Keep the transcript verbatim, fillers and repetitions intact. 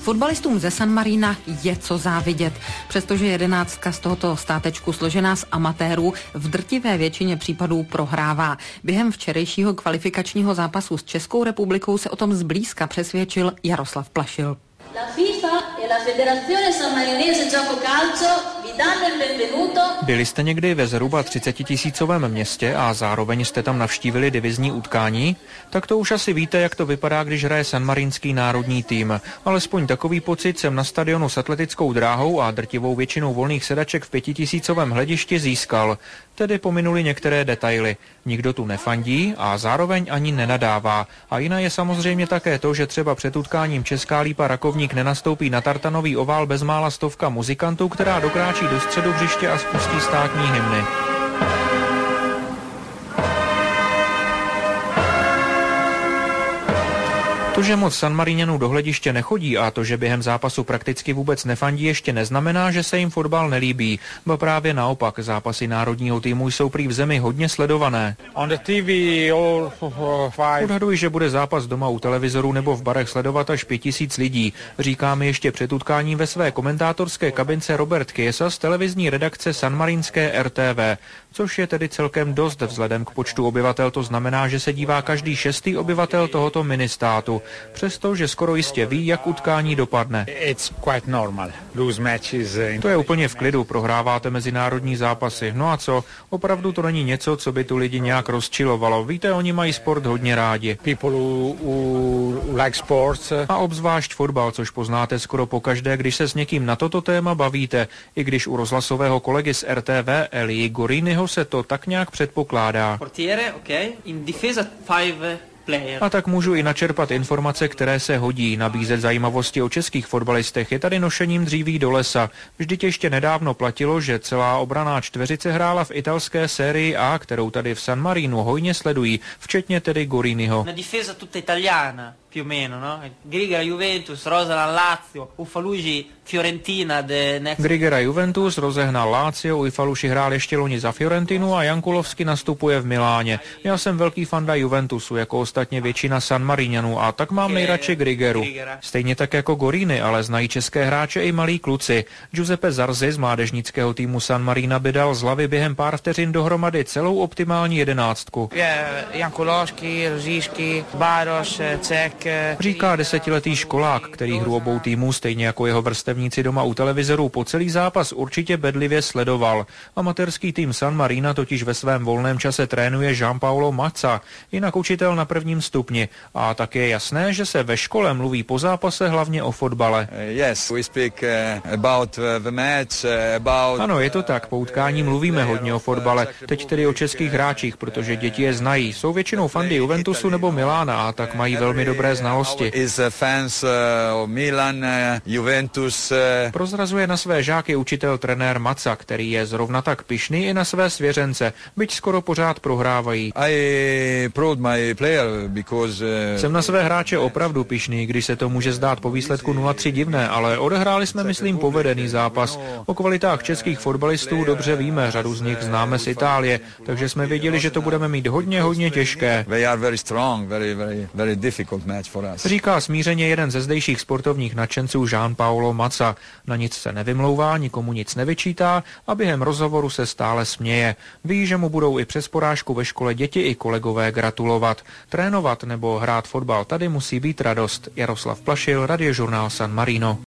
Fotbalistům ze San Marina je co závidět, přestože jedenáctka z tohoto státečku složená z amatérů v drtivé většině případů prohrává. Během včerejšího kvalifikačního zápasu s Českou republikou se o tom zblízka přesvědčil Jaroslav Plašil. La FIFA e la Federazione Sammarinese Gioco Calcio vi danno il benvenuto. Byli jste někdy ve zhruba třicetitisícovém městě a zároveň jste tam navštívili divizní utkání? Tak to už asi víte, jak to vypadá, když hraje sanmarínský národní tým. Alespoň takový pocit jsem na stadionu s atletickou dráhou a drtivou většinou volných sedaček v pětitisícovém hledišti získal. Tedy pominuli některé detaily. Nikdo tu nefandí a zároveň ani nenadává. A jiná je samozřejmě také to, že třeba před utkáním Česká Lípa Rakovník nenastoupí na tartanový ovál bezmála stovka muzikantů, která dokráčí do středu hřiště a spustí státní hymny. To, že moc Sanmaríňanů do hlediště nechodí a to, že během zápasu prakticky vůbec nefandí, ještě neznamená, že se jim fotbal nelíbí. Ba právě naopak, zápasy národního týmu jsou prý v zemi hodně sledované. Odhaduji, že bude zápas doma u televizoru nebo v barech sledovat až pět tisíc lidí. Říká mi ještě před utkáním ve své komentátorské kabince Robert Chiesa z televizní redakce sanmarínské R T V, což je tedy celkem dost vzhledem k počtu obyvatel. To znamená, že se dívá každý šestý obyvatel tohoto ministátu. Přestože skoro jistě ví, jak utkání dopadne. To je úplně v klidu, prohráváte mezinárodní zápasy. No a co? Opravdu to není něco, co by tu lidi nějak rozčilovalo. Víte, oni mají sport hodně rádi. A obzvlášť fotbal, což poznáte skoro pokaždé, když se s někým na toto téma bavíte. I když u rozhlasového kolegy z R T V Elii Goriniho se to tak nějak předpokládá. A tak můžu i načerpat informace, které se hodí. Nabízet zajímavosti o českých fotbalistech je tady nošením dříví do lesa. Vždyť ještě nedávno platilo, že celá obranná čtveřice hrála v italské sérii A, kterou tady v San Marinu hojně sledují, včetně tedy Goriniho. Più o meno, no? Grigera Juventus, Rosehnal Lazio, Ufaluji Fiorentina de next... Grigera Juventus rozehnal Lazio, Ufaluši hrál ještě loni za Fiorentinu a Jankulovsky nastupuje v Miláně. Já jsem velký fanda Juventusu, jako ostatně většina Sanmaríňanů, a tak mám nejradši Grigeru. Stejně tak jako Gorini, ale znají české hráče i malí kluci. Giuseppe Zarzi z mládežnického týmu San Marina by dal z hlavy během pár vteřin dohromady celou optimální jedenáctku. Jankulovský, Rosíšky, Bároš, Cek. Říká desetiletý školák, který hru obou týmů, stejně jako jeho vrstevníci doma u televizoru, po celý zápas určitě bedlivě sledoval. Amatérský tým San Marina totiž ve svém volném čase trénuje Gianpaolo Mazza, jinak učitel na prvním stupni. A tak je jasné, že se ve škole mluví po zápase hlavně o fotbale. Yes, we speak about the match, about... Ano, je to tak, po utkání mluvíme hodně o fotbale, teď tedy o českých hráčích, protože děti je znají. Jsou většinou fandy Juventusu nebo Milána a tak mají velmi dobré znalosti. Prozrazuje na své žáky učitel trenér Mazza, který je zrovna tak pyšný i na své svěřence, byť skoro pořád prohrávají. Jsem na své hráče opravdu pyšný, když se to může zdát po výsledku nula tři divné, ale odehráli jsme, myslím, povedený zápas. O kvalitách českých fotbalistů dobře víme, řadu z nich známe z Itálie, takže jsme věděli, že to budeme mít hodně, hodně těžké. Říká smířeně jeden ze zdejších sportovních nadšenců Gianpaolo Mazza. Na nic se nevymlouvá, nikomu nic nevyčítá a během rozhovoru se stále směje. Ví, že mu budou i přes porážku ve škole děti i kolegové gratulovat. Trénovat nebo hrát fotbal tady musí být radost. Jaroslav Plašil, Radiožurnál San Marino.